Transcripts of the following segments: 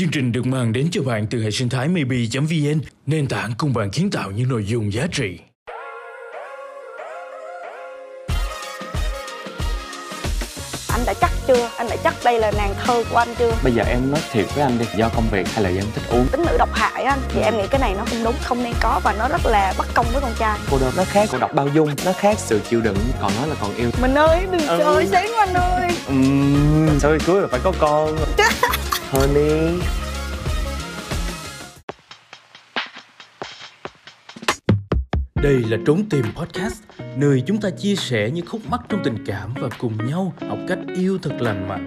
Chương trình được mang đến cho bạn từ hệ sinh thái maybe.vn, nền tảng cùng bạn kiến tạo những nội dung giá trị. Anh đã chắc chưa? Anh đã chắc đây là nàng thơ của anh chưa? Bây giờ em nói thiệt với anh đi, do công việc hay là do em thích uống? Tính nữ độc hại anh, thì em nghĩ cái này nó không đúng, không nên có và nó rất là bất công với con trai. Cô độc nó khác, cô độc bao dung, nó khác sự chịu đựng, còn nó là còn yêu. Mình ơi, đừng chơi sáng anh ơi. Sao cưới là phải có con. Honey. Đây là Trốn Tìm Podcast, nơi chúng ta chia sẻ những khúc mắc trong tình cảm và cùng nhau học cách yêu thật lành mạnh.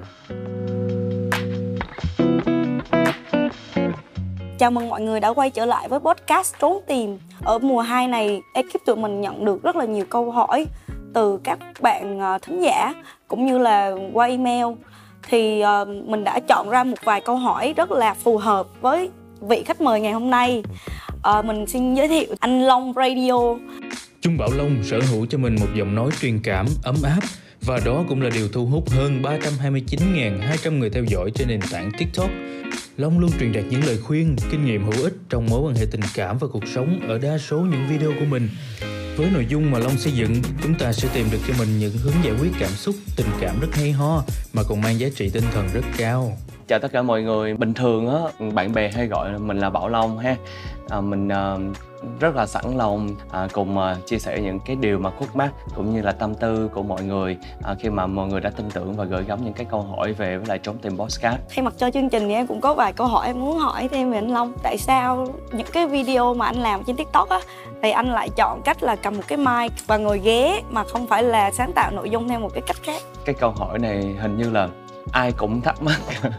Chào mừng mọi người đã quay trở lại với podcast Trốn Tìm. Ở mùa 2 này, ekip tụi mình nhận được rất là nhiều câu hỏi từ các bạn thính giả cũng như là qua email. Thì mình đã chọn ra một vài câu hỏi rất là phù hợp với vị khách mời ngày hôm nay. Mình xin giới thiệu anh Long Radio. Trung Bảo Long sở hữu cho mình một giọng nói truyền cảm, ấm áp, và đó cũng là điều thu hút hơn 329.200 người theo dõi trên nền tảng TikTok. Long luôn truyền đạt những lời khuyên, kinh nghiệm hữu ích trong mối quan hệ tình cảm và cuộc sống ở đa số những video của mình. Với nội dung mà Long xây dựng, chúng ta sẽ tìm được cho mình những hướng giải quyết cảm xúc, tình cảm rất hay ho mà còn mang giá trị tinh thần rất cao. Chào tất cả mọi người. Bình thường á, bạn bè hay gọi mình là Bảo Long ha. Mình rất là sẵn lòng cùng chia sẻ những cái điều mà khúc mắc cũng như là tâm tư của mọi người khi mà mọi người đã tin tưởng và gửi gắm những cái câu hỏi về với lại Trốn Tìm Podcast. Thay mặt cho chương trình thì em cũng có vài câu hỏi em muốn hỏi thêm về anh Long. Tại sao những cái video mà anh làm trên TikTok á thì anh lại chọn cách là cầm một cái mic và ngồi ghế mà không phải là sáng tạo nội dung theo một cái cách khác? Cái câu hỏi này hình như là ai cũng thắc mắc.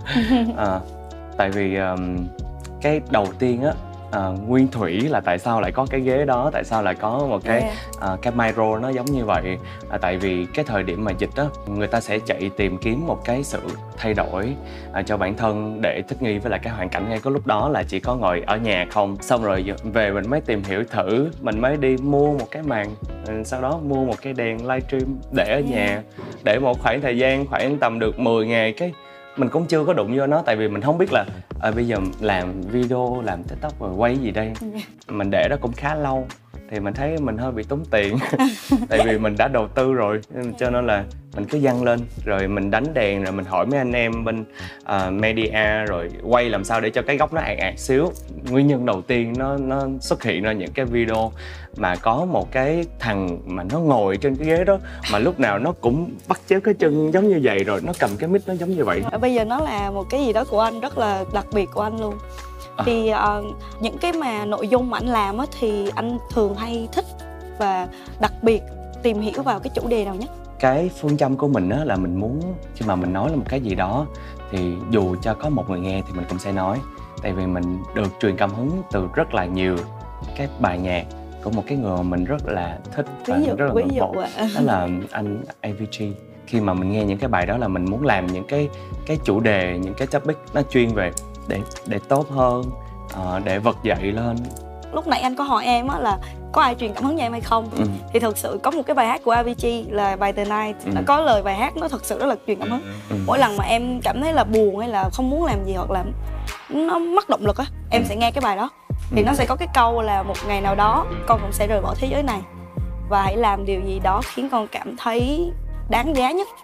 Tại vì cái đầu tiên á, nguyên thủy là tại sao lại có cái ghế đó, tại sao lại có một cái micro nó giống như vậy. Tại vì cái thời điểm mà dịch á, người ta sẽ chạy tìm kiếm một cái sự thay đổi cho bản thân để thích nghi với lại cái hoàn cảnh ngay cái lúc đó là chỉ có ngồi ở nhà không. Xong rồi về mình mới tìm hiểu thử, mình mới đi mua một cái màn, sau đó mua một cái đèn livestream để ở nhà, để một khoảng thời gian khoảng tầm được 10 ngày cái mình cũng chưa có đụng vô nó, tại vì mình không biết là bây giờ làm video, làm TikTok rồi quay gì đây. Mình để đó cũng khá lâu thì mình thấy mình hơi bị tốn tiền. Tại vì mình đã đầu tư rồi, cho nên là mình cứ dăng lên rồi mình đánh đèn, rồi mình hỏi mấy anh em bên media rồi quay làm sao để cho cái góc nó ạt ạt xíu. Nguyên nhân đầu tiên nó xuất hiện ra những cái video mà có một cái thằng mà nó ngồi trên cái ghế đó mà lúc nào nó cũng bắt chéo cái chân giống như vậy, rồi nó cầm cái mic nó giống như vậy. Bây giờ nó là một cái gì đó của anh, rất là đặc biệt của anh luôn. Thì những cái mà nội dung mà anh làm á thì anh thường hay thích và đặc biệt tìm hiểu vào cái chủ đề nào nhất? Cái phương châm của mình á là mình muốn khi mà mình nói là một cái gì đó thì dù cho có một người nghe thì mình cũng sẽ nói. Tại vì mình được truyền cảm hứng từ rất là nhiều cái bài nhạc của một cái người mà mình rất là thích và rất là ngưỡng mộ. Đó là anh AVG. Khi mà mình nghe những cái bài đó là mình muốn làm những cái chủ đề, những cái topic nó chuyên về để tốt hơn, để vực dậy lên. Lúc nãy anh có hỏi em á là có ai truyền cảm hứng cho em hay không? Thì thực sự có một cái bài hát của AVG là bài The Night. Nó có lời bài hát nó thật sự rất là truyền cảm hứng. Mỗi lần mà em cảm thấy là buồn hay là không muốn làm gì hoặc là nó mất động lực á, em sẽ nghe cái bài đó. Thì nó sẽ có cái câu là một ngày nào đó con cũng sẽ rời bỏ thế giới này và hãy làm điều gì đó khiến con cảm thấy đáng giá nhất.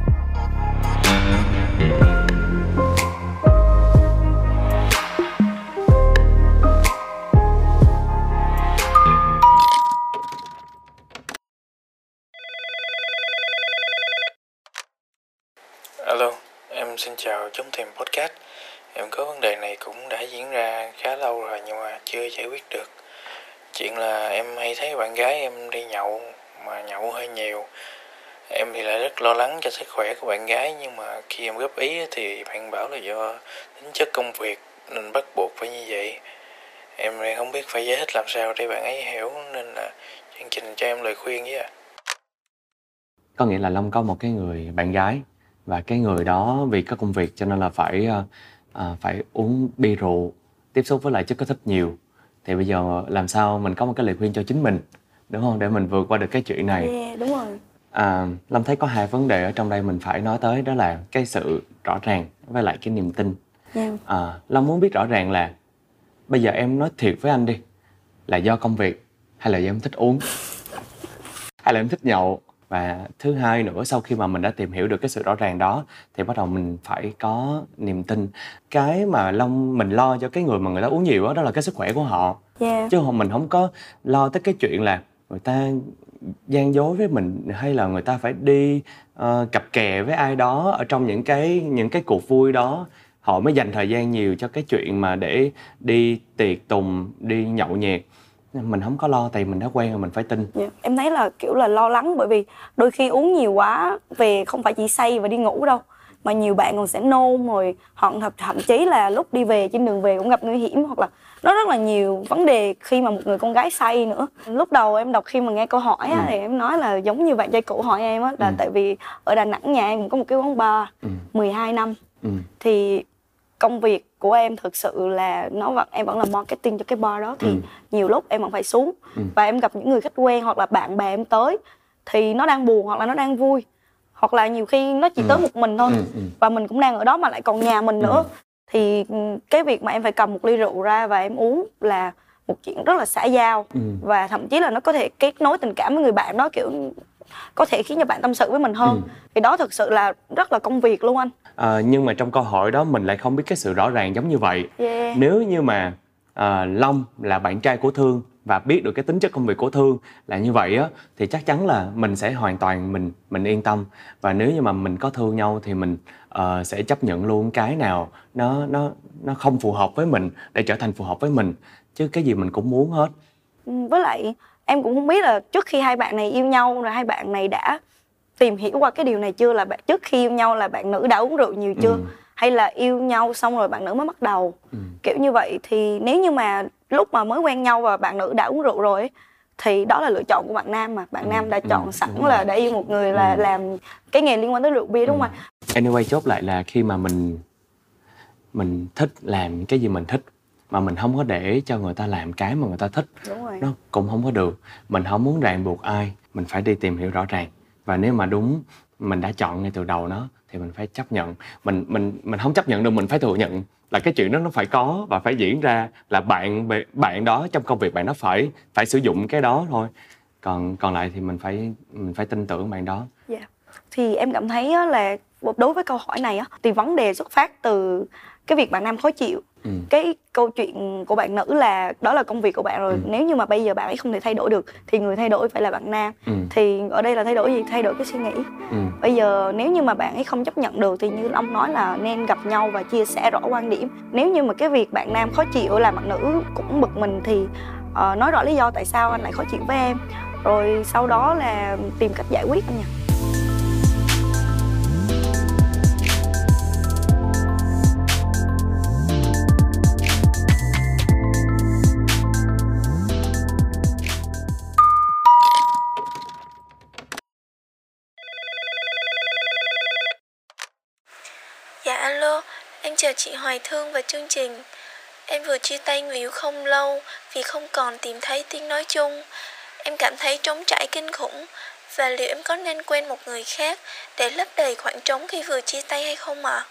Alo, em xin chào Trốn Tìm Podcast. Em có vấn đề này cũng đã diễn ra khá lâu rồi nhưng mà chưa giải quyết được. Chuyện là em hay thấy bạn gái em đi nhậu, mà nhậu hơi nhiều. Em thì lại rất lo lắng cho sức khỏe của bạn gái, nhưng mà khi em góp ý thì bạn bảo là do tính chất công việc nên bắt buộc phải như vậy. Em lại không biết phải giải thích làm sao để bạn ấy hiểu, nên là chương trình cho em lời khuyên với ạ. Có nghĩa là Long có một cái người bạn gái, và cái người đó vì có công việc cho nên là phải uống bia rượu, tiếp xúc với lại chất kích thích nhiều. Thì bây giờ làm sao mình có một cái lời khuyên cho chính mình, đúng không, để mình vượt qua được cái chuyện này. Đúng rồi. Lâm thấy có hai vấn đề ở trong đây mình phải nói tới, đó là cái sự rõ ràng với lại cái niềm tin. Long muốn biết rõ ràng là bây giờ em nói thiệt với anh đi, là do công việc hay là do em thích uống hay là em thích nhậu? Và thứ hai nữa, sau khi mà mình đã tìm hiểu được cái sự rõ ràng đó thì bắt đầu mình phải có niềm tin. Cái mà mình lo cho cái người mà người ta uống nhiều đó là cái sức khỏe của họ. Chứ mình không có lo tới cái chuyện là người ta gian dối với mình hay là người ta phải đi cặp kè với ai đó ở trong những cái cuộc vui đó. Họ mới dành thời gian nhiều cho cái chuyện mà để đi tiệc tùng, đi nhậu nhẹt. Mình không có lo, tại mình đã quen rồi, mình phải tin. Em thấy là kiểu là lo lắng, bởi vì đôi khi uống nhiều quá về không phải chỉ say và đi ngủ đâu, mà nhiều bạn còn sẽ nôn, rồi họ thậm chí là lúc đi về, trên đường về cũng gặp nguy hiểm, hoặc là nó rất là nhiều vấn đề khi mà một người con gái say nữa. Lúc đầu em đọc, khi mà nghe câu hỏi á, thì em nói là giống như bạn trai cũ hỏi em á, là tại vì ở Đà Nẵng nhà em cũng có một cái quán bar 12 năm. Thì công việc của em thực sự là em vẫn là marketing cho cái bar đó, thì nhiều lúc em vẫn phải xuống và em gặp những người khách quen hoặc là bạn bè em tới thì nó đang buồn hoặc là nó đang vui, hoặc là nhiều khi nó chỉ tới một mình thôi và mình cũng đang ở đó mà lại còn nhà mình nữa, thì cái việc mà em phải cầm một ly rượu ra và em uống là một chuyện rất là xã giao, và thậm chí là nó có thể kết nối tình cảm với người bạn đó, kiểu có thể khiến cho bạn tâm sự với mình hơn. Thì đó thực sự là rất là công việc luôn anh. Nhưng mà trong câu hỏi đó mình lại không biết cái sự rõ ràng giống như vậy. Nếu như mà Long là bạn trai của Thương và biết được cái tính chất công việc của Thương là như vậy á, thì chắc chắn là mình sẽ hoàn toàn mình yên tâm. Và nếu như mà mình có thương nhau thì mình sẽ chấp nhận luôn cái nào nó không phù hợp với mình để trở thành phù hợp với mình, chứ cái gì mình cũng muốn hết. Với lại em cũng không biết là trước khi hai bạn này yêu nhau là hai bạn này đã tìm hiểu qua cái điều này chưa, là trước khi yêu nhau là bạn nữ đã uống rượu nhiều chưa, hay là yêu nhau xong rồi bạn nữ mới bắt đầu kiểu như vậy. Thì nếu như mà lúc mà mới quen nhau và bạn nữ đã uống rượu rồi ấy, thì đó là lựa chọn của bạn nam, mà bạn nam đã chọn sẵn là đã yêu một người là làm cái nghề liên quan tới rượu bia, đúng không anh? Anyway, chốt lại là khi mà mình thích làm cái gì mình thích mà mình không có để cho người ta làm cái mà người ta thích, nó cũng không có được. Mình không muốn ràng buộc ai, mình phải đi tìm hiểu rõ ràng. Và nếu mà đúng mình đã chọn ngay từ đầu nó thì mình phải chấp nhận. Mình không chấp nhận được, mình phải thừa nhận là cái chuyện đó nó phải có và phải diễn ra, là bạn đó trong công việc bạn đó phải sử dụng cái đó thôi. Còn lại thì mình phải tin tưởng bạn đó. Thì em cảm thấy là đối với câu hỏi này thì vấn đề xuất phát từ cái việc bạn nam khó chịu. Cái câu chuyện của bạn nữ là đó là công việc của bạn rồi. Nếu như mà bây giờ bạn ấy không thể thay đổi được thì người thay đổi phải là bạn nam. Thì ở đây là thay đổi gì? Thay đổi cái suy nghĩ. Bây giờ nếu như mà bạn ấy không chấp nhận được thì như ông nói là nên gặp nhau và chia sẻ rõ quan điểm. Nếu như mà cái việc bạn nam khó chịu làm bạn nữ cũng bực mình thì nói rõ lý do tại sao anh lại khó chịu với em, rồi sau đó là tìm cách giải quyết anh nhỉ. Dạ alo, em chào chị Hoài Thương và chương trình. Em vừa chia tay người yêu không lâu vì không còn tìm thấy tiếng nói chung. Em cảm thấy trống trải kinh khủng. Và liệu em có nên quen một người khác để lấp đầy khoảng trống khi vừa chia tay hay không ạ?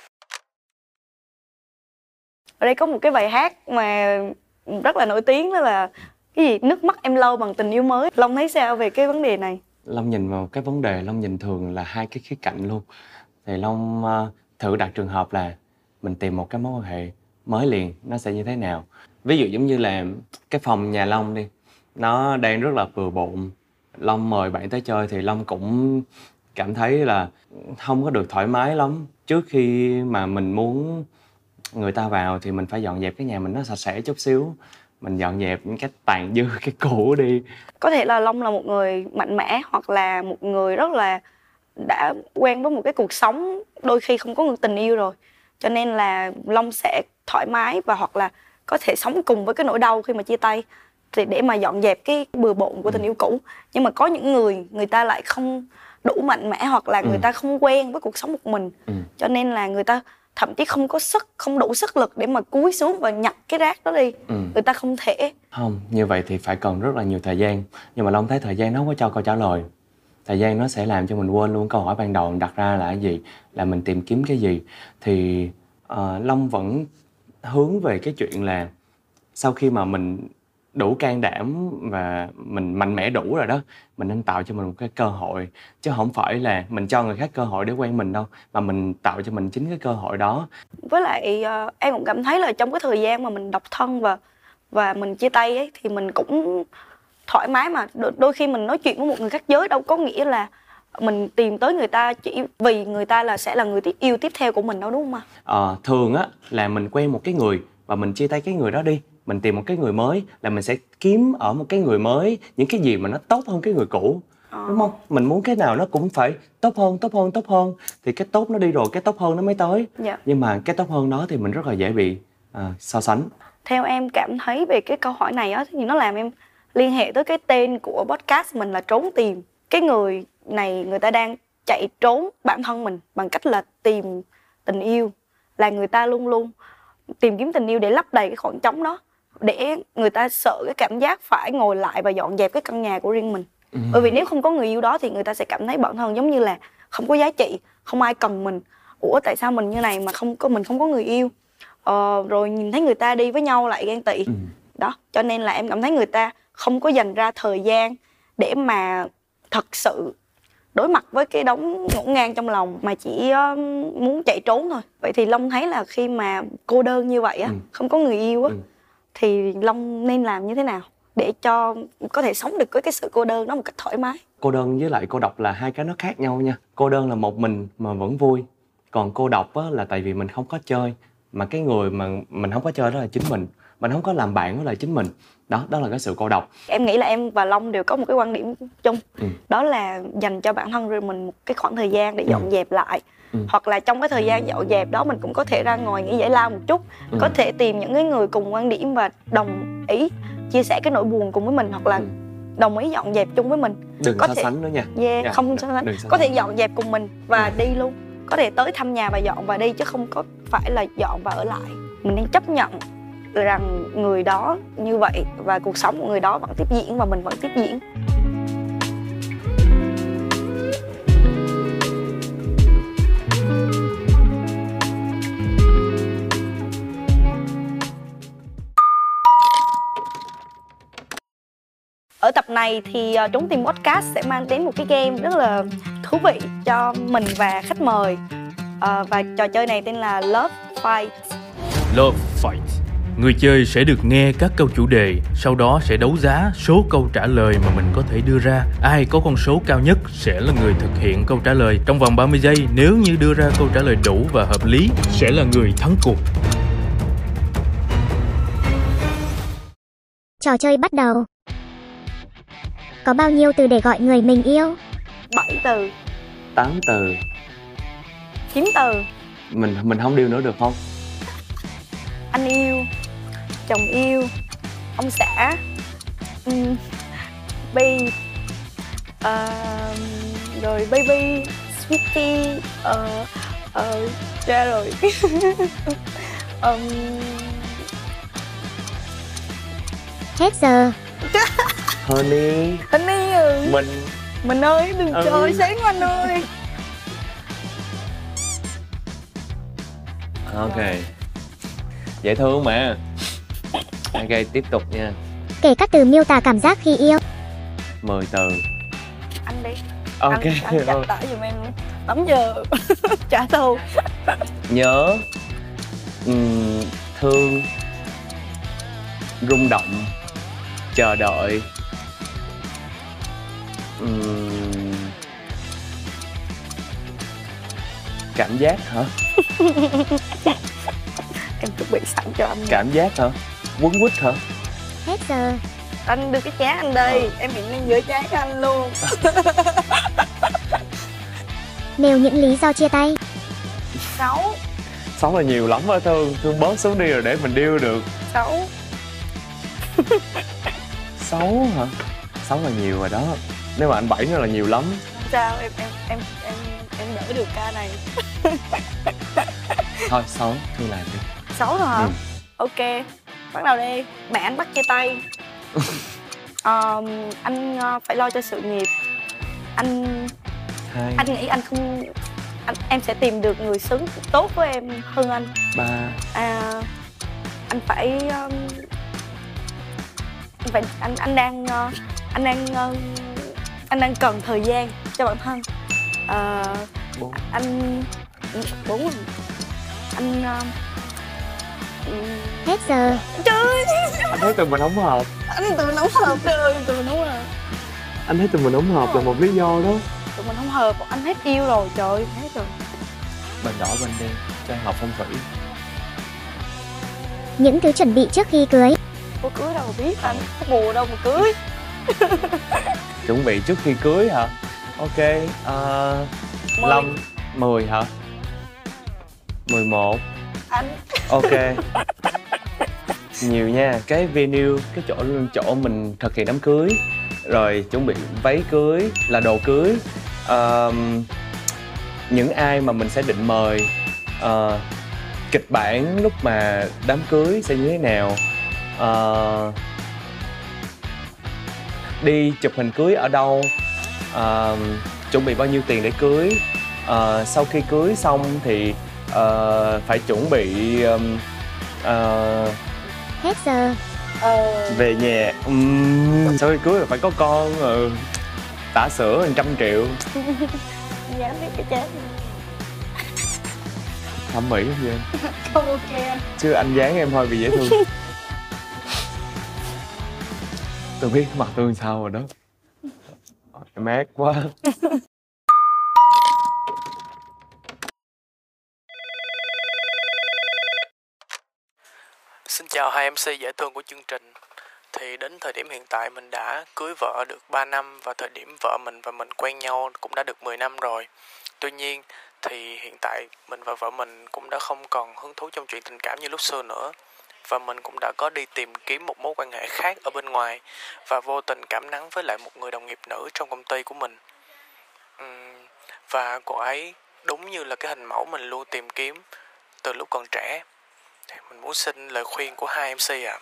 Ở đây có một cái bài hát mà rất là nổi tiếng, đó là cái gì nước mắt em lau bằng tình yêu mới. Long thấy sao về cái vấn đề này? Long nhìn vào cái vấn đề, Long nhìn thường là hai cái khía cạnh luôn. Thì Long thử đặt trường hợp là mình tìm một cái mối quan hệ mới liền, nó sẽ như thế nào. Ví dụ giống như là cái phòng nhà Long đi, nó đang rất là bừa bộn. Long mời bạn tới chơi thì Long cũng cảm thấy là không có được thoải mái lắm. Trước khi mà mình muốn người ta vào thì mình phải dọn dẹp cái nhà mình nó sạch sẽ chút xíu. Mình dọn dẹp những cái tàn dư, cái cũ đi. Có thể là Long là một người mạnh mẽ, hoặc là một người rất là đã quen với một cái cuộc sống đôi khi không có người tình yêu rồi, cho nên là Long sẽ thoải mái và hoặc là có thể sống cùng với cái nỗi đau khi mà chia tay thì để mà dọn dẹp cái bừa bộn của tình yêu cũ. Nhưng mà có những người ta lại không đủ mạnh mẽ, hoặc là người ta không quen với cuộc sống một mình, cho nên là người ta thậm chí không đủ sức lực để mà cúi xuống và nhặt cái rác đó đi. Người ta không thể. Không, như vậy thì phải cần rất là nhiều thời gian. Nhưng mà Long thấy thời gian nó không có cho câu trả lời. Thời gian nó sẽ làm cho mình quên luôn câu hỏi ban đầu mình đặt ra là cái gì, là mình tìm kiếm cái gì. Thì Long vẫn hướng về cái chuyện là sau khi mà mình đủ can đảm và mình mạnh mẽ đủ rồi đó, mình nên tạo cho mình một cái cơ hội, chứ không phải là mình cho người khác cơ hội để quen mình đâu, mà mình tạo cho mình chính cái cơ hội đó. Với lại em cũng cảm thấy là trong cái thời gian mà mình độc thân và mình chia tay ấy, thì mình cũng thoải mái mà. Đôi khi mình nói chuyện với một người khác giới đâu có nghĩa là mình tìm tới người ta chỉ vì người ta sẽ là người yêu tiếp theo của mình đâu, đúng không ạ? Thường á là mình quen một cái người và mình chia tay cái người đó đi, mình tìm một cái người mới, là mình sẽ kiếm ở một cái người mới những cái gì mà nó tốt hơn cái người cũ, đúng không? Mình muốn cái nào nó cũng phải tốt hơn, thì cái tốt nó đi rồi cái tốt hơn nó mới tới. Nhưng mà cái tốt hơn đó thì mình rất là dễ bị so sánh. Theo em cảm thấy về cái câu hỏi này á, thì nó làm em liên hệ tới cái tên của podcast mình là Trốn Tìm. Cái người này người ta đang chạy trốn bản thân mình bằng cách là tìm tình yêu, là người ta luôn luôn tìm kiếm tình yêu để lấp đầy cái khoảng trống đó, để người ta sợ cái cảm giác phải ngồi lại và dọn dẹp cái căn nhà của riêng mình. Bởi vì nếu không có người yêu đó thì người ta sẽ cảm thấy bản thân giống như là không có giá trị, không ai cần mình. Ủa tại sao mình như này mà mình không có người yêu? Rồi nhìn thấy người ta đi với nhau lại ghen tị. Đó, cho nên là em cảm thấy người ta không có dành ra thời gian để mà thật sự đối mặt với cái đống ngổn ngang trong lòng, mà chỉ muốn chạy trốn thôi. Vậy thì Long thấy là khi mà cô đơn như vậy á, không có người yêu á, thì Long nên làm như thế nào để cho có thể sống được với cái sự cô đơn đó một cách thoải mái? Cô đơn với lại cô độc là hai cái nó khác nhau nha. Cô đơn là một mình mà vẫn vui, còn cô độc á là tại vì mình không có chơi, mà cái người mà mình không có chơi đó là chính mình không có làm bạn với lại chính mình. Đó là cái sự cô độc. Em nghĩ là em và Long đều có một cái quan điểm chung, đó là dành cho bản thân rồi mình một cái khoảng thời gian để dọn dẹp lại. Hoặc là trong cái thời gian dọn dẹp đó mình cũng có thể ra ngoài nghỉ giải lao một chút, có thể tìm những cái người cùng quan điểm và đồng ý chia sẻ cái nỗi buồn cùng với mình, hoặc là đồng ý dọn dẹp chung với mình. Đừng có so thể... sánh nữa nha. Không so sánh. Có thể dọn dẹp cùng mình và đi luôn, có thể tới thăm nhà và dọn và đi, chứ không có phải là dọn và ở lại. Mình nên chấp nhận rằng người đó như vậy và cuộc sống của người đó vẫn tiếp diễn và mình vẫn tiếp diễn. Ở tập này thì Trốn Tìm Podcast sẽ mang đến một cái game rất là thú vị cho mình và khách mời. Và trò chơi này tên là Love Fight. Love Fight. Người chơi sẽ được nghe các câu chủ đề, sau đó sẽ đấu giá số câu trả lời mà mình có thể đưa ra. Ai có con số cao nhất sẽ là người thực hiện câu trả lời trong vòng 30 giây. Nếu như đưa ra câu trả lời đủ và hợp lý, sẽ là người thắng cuộc. Trò chơi bắt đầu. Có bao nhiêu từ để gọi người mình yêu? 7 từ. 8 từ. 9 từ. Mình không điêu nữa được không? Anh yêu, chồng yêu, ông xã, rồi baby, sweetie, ra rồi. Hết giờ. Honey. Mình ơi, đừng chơi sáng anh ơi. Ok, dễ thương mà. Ok, tiếp tục nha. Kể các từ miêu tả cảm giác khi yêu. 10 từ. Anh đi. Ok. Anh chặt tải giùm em 8 giờ. Trả thù. Nhớ, thương, rung động, chờ đợi, cảm giác hả? Em chuẩn bị sẵn cho anh. Cảm giác hả? Quấn quýt hả? Hết giờ. Anh đưa cái chán anh đi. Em hiện đang giữa chán anh luôn. Nêu những lý do chia tay. 6. 6 là nhiều lắm á Thương. Thương bớt xuống đi rồi để mình điêu được. 6. 6 hả? 6 là nhiều rồi đó. Nếu mà anh 7 nữa là nhiều lắm. Sao em đỡ được ca này. Thôi 6 Thương làm đi. 6 rồi hả? Ok, bắt đầu đi. Mẹ anh bắt chia tay. Anh phải lo cho sự nghiệp. Anh nghĩ anh không em sẽ tìm được người xứng tốt với em hơn anh. 3. Anh phải anh đang cần thời gian cho bản thân. 4. Anh 4 rồi. Anh Hết giờ. trời Anh thấy tụi mình không hợp. anh tụi mình không hợp rồi, tụi mình không hợp. Anh thấy tụi mình không hợp là một lý do đó. Tụi mình không hợp, anh hết yêu rồi, trời ơi, hết rồi. Bên đỏ bên đen cho em học phong thủy. Những thứ chuẩn bị trước khi cưới. Có cưới đâu mà biết anh, có bùa đâu mà cưới. Chuẩn bị trước khi cưới hả? Ok. 10. Long 10 hả? 11. Anh Ok. Nhiều nha. Cái venue, cái chỗ mình thực hiện đám cưới, rồi chuẩn bị váy cưới, là đồ cưới, những ai mà mình sẽ định mời, kịch bản lúc mà đám cưới sẽ như thế nào, đi chụp hình cưới ở đâu, chuẩn bị bao nhiêu tiền để cưới, sau khi cưới xong thì phải chuẩn bị Hết giờ. về nhà. Sau khi cưới là phải có con, tã sữa 100 triệu. dám biết cái chết. Thẩm mỹ không vậy? Không ok anh. Chứ anh dáng em hơi bị dễ thương. Tôi biết mặt tôi sao rồi đó. Em ác quá. Xin chào hai MC dễ thương của chương trình. Thì đến thời điểm hiện tại mình đã cưới vợ được 3 năm và thời điểm vợ mình và mình quen nhau cũng đã được 10 năm rồi. Tuy nhiên thì hiện tại mình và vợ mình cũng đã không còn hứng thú trong chuyện tình cảm như lúc xưa nữa. Và mình cũng đã có đi tìm kiếm một mối quan hệ khác ở bên ngoài và vô tình cảm nắng với lại một người đồng nghiệp nữ trong công ty của mình. Và cô ấy đúng như là cái hình mẫu mình luôn tìm kiếm từ lúc còn trẻ. Thì mình muốn xin lời khuyên của hai MC ạ.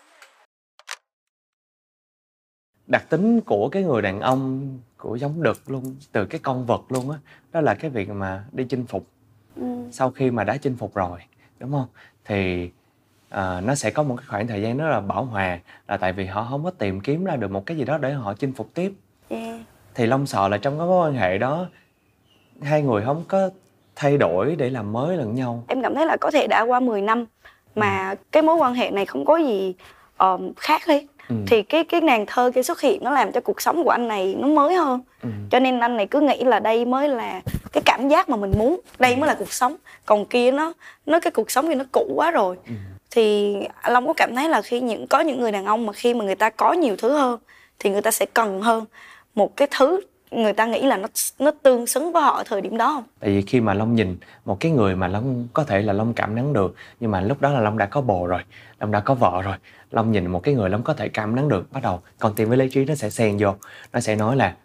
Đặc tính của cái người đàn ông của giống đực luôn, từ cái con vật luôn á, đó là cái việc mà đi chinh phục. Sau khi mà đã chinh phục rồi, đúng không, thì nó sẽ có một cái khoảng thời gian rất là bão hòa, là tại vì họ không có tìm kiếm ra được một cái gì đó để họ chinh phục tiếp. Thì Long sợ là trong cái mối quan hệ đó hai người không có thay đổi để làm mới lẫn nhau. Em cảm thấy là có thể đã qua 10 năm mà cái mối quan hệ này không có gì khác hết. Thì cái nàng thơ kia xuất hiện nó làm cho cuộc sống của anh này nó mới hơn. Cho nên anh này cứ nghĩ là đây mới là cái cảm giác mà mình muốn, đây mới là cuộc sống. Còn kia nó cái cuộc sống kia nó cũ quá rồi. Thì Long có cảm thấy là có những người đàn ông mà khi mà người ta có nhiều thứ hơn thì người ta sẽ cần hơn một cái thứ người ta nghĩ là nó tương xứng với họ ở thời điểm đó không? Tại vì khi mà Long nhìn một cái người mà Long có thể là Long cảm nắng được, nhưng mà lúc đó là Long đã có bồ rồi, Long đã có vợ rồi, Long nhìn một cái người Long có thể cảm nắng được, bắt đầu con tim với lý trí nó sẽ xen vô, nó sẽ nói là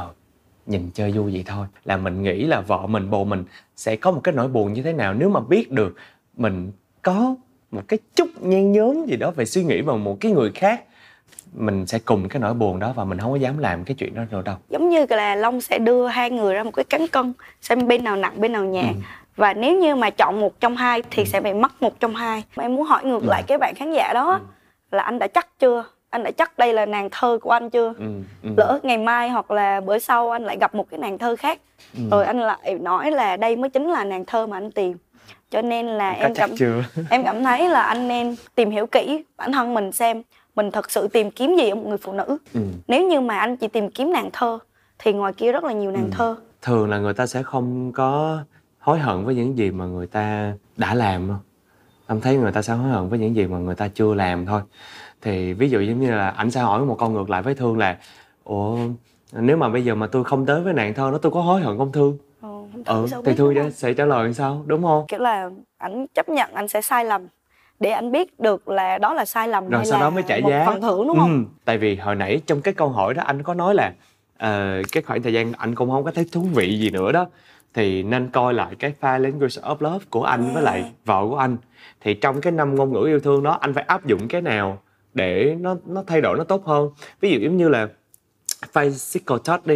nhìn chơi vui vậy thôi, là mình nghĩ là vợ mình, bồ mình sẽ có một cái nỗi buồn như thế nào nếu mà biết được mình có một cái chút nhen nhóm gì đó về suy nghĩ vào một cái người khác. Mình sẽ cùng cái nỗi buồn đó và mình không có dám làm cái chuyện đó nữa đâu. Giống như là Long sẽ đưa hai người ra một cái cán cân, xem bên nào nặng bên nào nhẹ. Và nếu như mà chọn một trong hai thì sẽ bị mất một trong hai. Em muốn hỏi ngược lại cái bạn khán giả đó là anh đã chắc chưa? Anh đã chắc đây là nàng thơ của anh chưa? Lỡ ngày mai hoặc là bữa sau anh lại gặp một cái nàng thơ khác, rồi anh lại nói là đây mới chính là nàng thơ mà anh tìm. Cho nên là em cảm thấy là anh nên tìm hiểu kỹ bản thân mình, xem mình thật sự tìm kiếm gì ở một người phụ nữ. Nếu như mà anh chỉ tìm kiếm nàng thơ thì ngoài kia rất là nhiều nàng thơ. Thường là người ta sẽ không có hối hận với những gì mà người ta đã làm đâu. Em thấy người ta sẽ hối hận với những gì mà người ta chưa làm thôi. Thì ví dụ giống như là anh sẽ hỏi một câu ngược lại với Thương là ủa, nếu mà bây giờ mà tôi không tới với nàng thơ đó, tôi có hối hận không Thương? Thì Thương sẽ trả lời sao, đúng không? Kiểu là anh chấp nhận anh sẽ sai lầm để anh biết được là đó là sai lầm, rồi hay sau là đó mới trả một giá phần thưởng, đúng không? Tại vì hồi nãy trong cái câu hỏi đó anh có nói là cái khoảng thời gian anh cũng không có thấy thú vị gì nữa đó, thì nên coi lại cái Five Languages of Love của anh với lại vợ của anh. Thì trong cái 5 ngôn ngữ yêu thương đó, anh phải áp dụng cái nào để nó thay đổi nó tốt hơn. Ví dụ giống như là physical touch đi,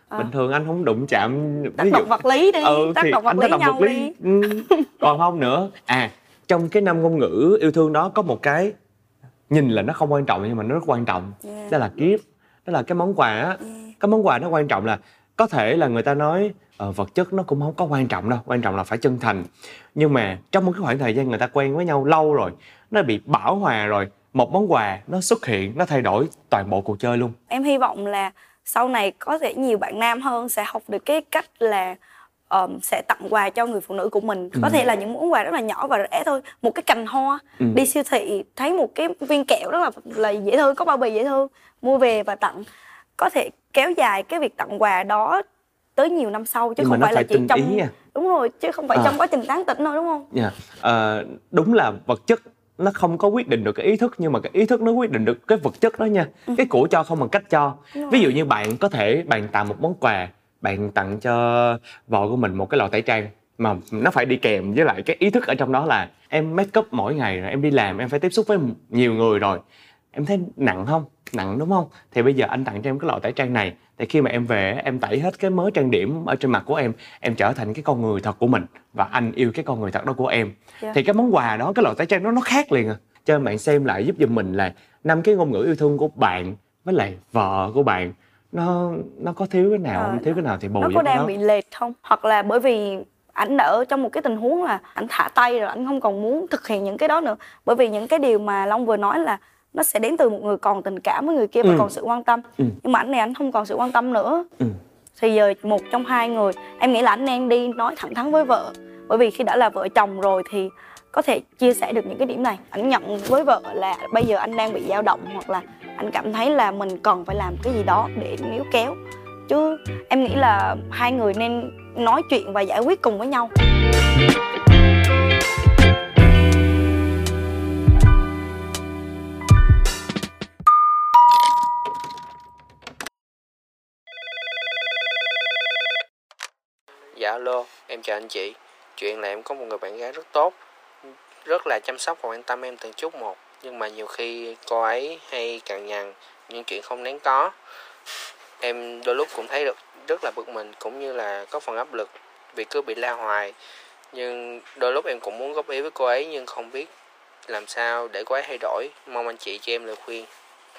bình thường anh không đụng chạm tác động vật lý đi, tác động vật lý nhau đi. Còn không nữa. Trong cái 5 ngôn ngữ yêu thương đó có một cái nhìn là nó không quan trọng nhưng mà nó rất quan trọng. Đó là gift, đó là cái món quà á. Cái món quà nó quan trọng là có thể là người ta nói vật chất nó cũng không có quan trọng đâu, quan trọng là phải chân thành. Nhưng mà trong một cái khoảng thời gian người ta quen với nhau lâu rồi, nó bị bão hòa rồi, một món quà nó xuất hiện, nó thay đổi toàn bộ cuộc chơi luôn. Em hy vọng là sau này có thể nhiều bạn nam hơn sẽ học được cái cách là sẽ tặng quà cho người phụ nữ của mình. Có thể là những món quà rất là nhỏ và rẻ thôi, một cái cành hoa, đi siêu thị thấy một cái viên kẹo rất là dễ thương, có bao bì dễ thương, mua về và tặng, có thể kéo dài cái việc tặng quà đó tới nhiều năm sau, chứ không phải là chỉ trong đúng rồi, chứ không phải trong quá trình tán tỉnh thôi, đúng không? Đúng là vật chất nó không có quyết định được cái ý thức, nhưng mà cái ý thức nó quyết định được cái vật chất đó nha. Cái của cho không bằng cách cho. Ví dụ như bạn có thể bạn tặng một món quà, bạn tặng cho vợ của mình một cái lọ tẩy trang, mà nó phải đi kèm với lại cái ý thức ở trong đó là em make up mỗi ngày rồi, em đi làm em phải tiếp xúc với nhiều người rồi, em thấy nặng không? Nặng đúng không? Thì bây giờ anh tặng cho em cái lọ tẩy trang này, thì khi mà em về em tẩy hết cái mớ trang điểm ở trên mặt của em trở thành cái con người thật của mình, và anh yêu cái con người thật đó của em. Thì cái món quà đó, cái lọ tẩy trang đó nó khác liền à. Cho nên bạn xem lại giúp giùm mình là 5 cái ngôn ngữ yêu thương của bạn với lại vợ của bạn nó có thiếu cái nào không? Thiếu cái nào thì bù. Nó có đang bị lệch không? Hoặc là bởi vì ảnh đã ở trong một cái tình huống là ảnh thả tay rồi, ảnh không còn muốn thực hiện những cái đó nữa. Bởi vì những cái điều mà Long vừa nói là nó sẽ đến từ một người còn tình cảm với người kia và còn sự quan tâm. Nhưng mà ảnh này ảnh không còn sự quan tâm nữa. Thì giờ một trong hai người, em nghĩ là ảnh nên đi nói thẳng thắn với vợ. Bởi vì khi đã là vợ chồng rồi thì có thể chia sẻ được những cái điểm này. Ảnh nhận với vợ là bây giờ anh đang bị dao động, hoặc là anh cảm thấy là mình cần phải làm cái gì đó để níu kéo. Chứ em nghĩ là hai người nên nói chuyện và giải quyết cùng với nhau. Dạ alo, em chào anh chị. Chuyện là em có một người bạn gái rất tốt, rất là chăm sóc và quan tâm em từng chút một. Nhưng mà nhiều khi cô ấy hay cằn nhằn những chuyện không đáng có. Em đôi lúc cũng thấy được rất là bực mình, cũng như là có phần áp lực vì cứ bị la hoài. Nhưng đôi lúc em cũng muốn góp ý với cô ấy, nhưng không biết làm sao để cô ấy thay đổi. Mong anh chị cho em lời khuyên.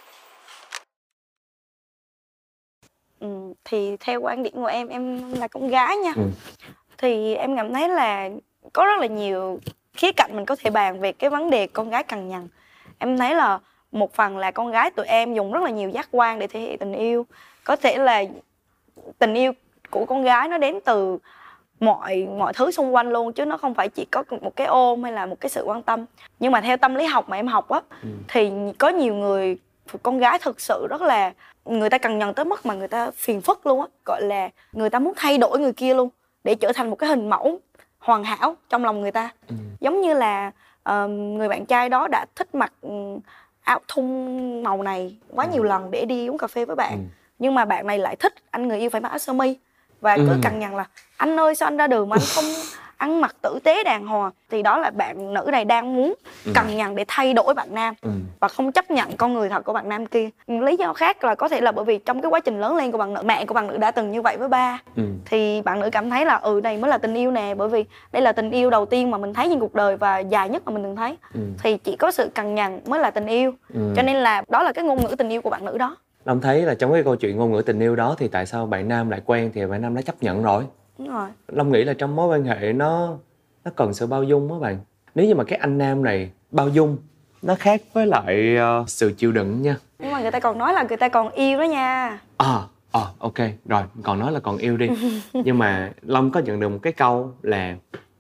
Thì theo quan điểm của em là con gái nha. Thì em cảm thấy là có rất là nhiều khía cạnh mình có thể bàn về cái vấn đề con gái cằn nhằn. Em thấy là một phần là con gái tụi em dùng rất là nhiều giác quan để thể hiện tình yêu. Có thể là tình yêu của con gái nó đến từ mọi thứ xung quanh luôn, chứ nó không phải chỉ có một cái ôm hay là một cái sự quan tâm. Nhưng mà theo tâm lý học mà em học á, thì có nhiều người con gái thực sự rất là, người ta cằn nhằn tới mức mà người ta phiền phức luôn á, gọi là người ta muốn thay đổi người kia luôn để trở thành một cái hình mẫu hoàn hảo trong lòng người ta. Giống như là người bạn trai đó đã thích mặc áo thun màu này quá nhiều lần để đi uống cà phê với bạn, nhưng mà bạn này lại thích anh người yêu phải mặc áo sơ mi và cứ cằn nhằn là anh ơi sao anh ra đường mà anh không ăn mặc tử tế đàng hoàng. Thì đó là bạn nữ này đang muốn cằn nhằn để thay đổi bạn nam và không chấp nhận con người thật của bạn nam kia. Lý do khác là có thể là bởi vì trong cái quá trình lớn lên của bạn nữ, mẹ của bạn nữ đã từng như vậy với ba. Thì bạn nữ cảm thấy là đây mới là tình yêu nè, bởi vì đây là tình yêu đầu tiên mà mình thấy trên cuộc đời và dài nhất mà mình từng thấy. Thì chỉ có sự cằn nhằn mới là tình yêu. Cho nên là đó là cái ngôn ngữ tình yêu của bạn nữ đó. Long thấy là trong cái câu chuyện ngôn ngữ tình yêu đó thì tại sao bạn nam lại quen thì bạn nam đã chấp nhận rồi. Đúng rồi. Long nghĩ là trong mối quan hệ nó cần sự bao dung đó bạn. Nếu như mà cái anh nam này bao dung, nó khác với lại sự chịu đựng nha. Nhưng mà người ta còn nói là người ta còn yêu đó nha. Ok, rồi còn nói là còn yêu đi. Nhưng mà Long có nhận được một cái câu là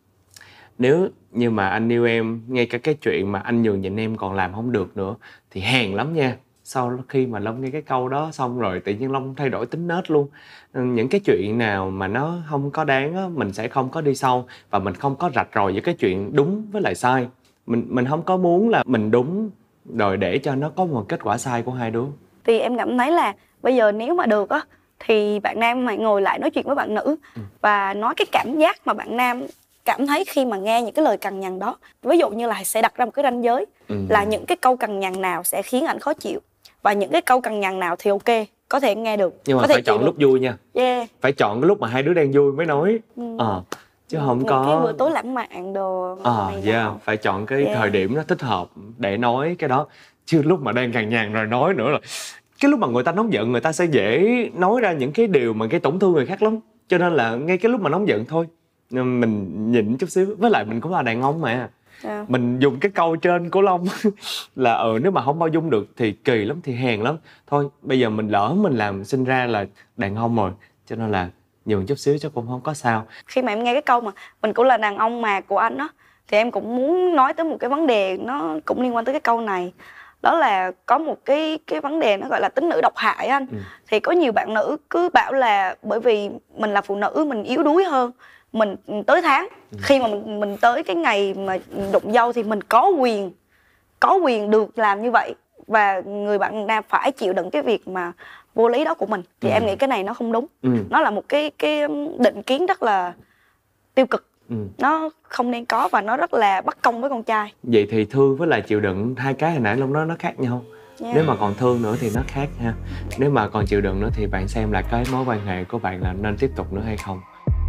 nếu như mà anh yêu em, ngay cả cái chuyện mà anh nhường nhịn em còn làm không được nữa thì hèn lắm nha. Sau khi mà Long nghe cái câu đó xong rồi tự nhiên Long thay đổi tính nết luôn. Những cái chuyện nào mà nó không có đáng á, mình sẽ không có đi sâu và mình không có rạch ròi với cái chuyện đúng với lại sai. Mình không có muốn là mình đúng rồi để cho nó có một kết quả sai của hai đứa. Thì em cảm thấy là bây giờ nếu mà được á thì bạn nam hãy ngồi lại nói chuyện với bạn nữ và nói cái cảm giác mà bạn nam cảm thấy khi mà nghe những cái lời cằn nhằn đó. Ví dụ như là sẽ đặt ra một cái ranh giới là những cái câu cằn nhằn nào sẽ khiến ảnh khó chịu và những cái câu cằn nhằn nào thì ok. có thể nghe được. Nhưng mà có thể phải chọn lúc vui nha. Phải chọn cái lúc mà hai đứa đang vui mới nói. Chứ không có cái bữa tối lãng mạn đồ. Phải chọn cái thời điểm nó thích hợp để nói cái đó. Chứ lúc mà đang cằn nhằn rồi nói nữa là cái lúc mà người ta nóng giận, người ta sẽ dễ nói ra những cái điều mà gây tổn thương người khác lắm. Cho nên là ngay cái lúc mà nóng giận thôi, mình nhịn chút xíu. Với lại mình cũng là đàn ông mà. Mình dùng cái câu trên của Long là nếu mà không bao dung được thì kỳ lắm, thì hèn lắm. Thôi bây giờ mình lỡ mình làm sinh ra là đàn ông rồi, cho nên là nhường chút xíu chứ cũng không có sao. Khi mà em nghe cái câu mà mình cũng là đàn ông mà của anh á, thì em cũng muốn nói tới một cái vấn đề nó cũng liên quan tới cái câu này. Đó là có một cái vấn đề nó gọi là tính nữ độc hại anh. Thì có nhiều bạn nữ cứ bảo là bởi vì mình là phụ nữ, mình yếu đuối hơn, mình tới tháng. Khi mà mình tới cái ngày mà đụng dâu thì mình có quyền được làm như vậy, và người bạn nam phải chịu đựng cái việc mà vô lý đó của mình. Thì em nghĩ cái này nó không đúng. Nó là một cái định kiến rất là tiêu cực. Nó không nên có và nó rất là bất công với con trai. Vậy thì thương với lại chịu đựng, hai cái hồi nãy Long nói nó khác nhau. Nếu mà còn thương nữa thì nó khác ha. Nếu mà còn chịu đựng nữa thì bạn xem là cái mối quan hệ của bạn là nên tiếp tục nữa hay không.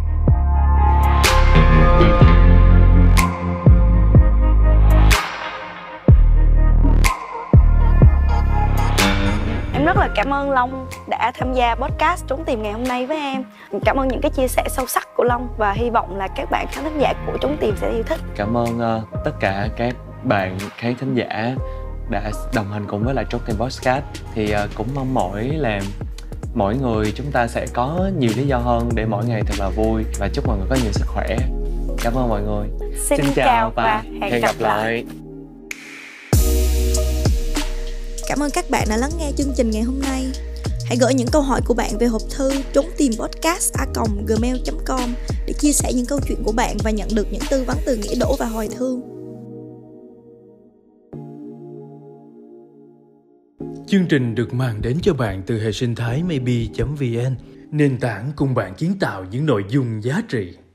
Em rất là cảm ơn Long đã tham gia podcast Trốn Tìm ngày hôm nay với em. Cảm ơn những cái chia sẻ sâu sắc của Long và hy vọng là các bạn khán thính giả của Trốn Tìm sẽ yêu thích. Cảm ơn tất cả các bạn khán thính giả đã đồng hành cùng với lại Trốn Tìm podcast. Thì cũng mong mỏi là mỗi người chúng ta sẽ có nhiều lý do hơn để mỗi ngày thật là vui, và chúc mọi người có nhiều sức khỏe. Cảm ơn mọi người. Xin chào và hẹn gặp lại. Cảm ơn các bạn đã lắng nghe chương trình ngày hôm nay. Hãy gửi những câu hỏi của bạn về hộp thư trốn tìm podcast@gmail.com để chia sẻ những câu chuyện của bạn và nhận được những tư vấn từ Nghĩa Đỗ và Hoài Thương. Chương trình được mang đến cho bạn từ hệ sinh thái maybe.vn, nền tảng cùng bạn kiến tạo những nội dung giá trị.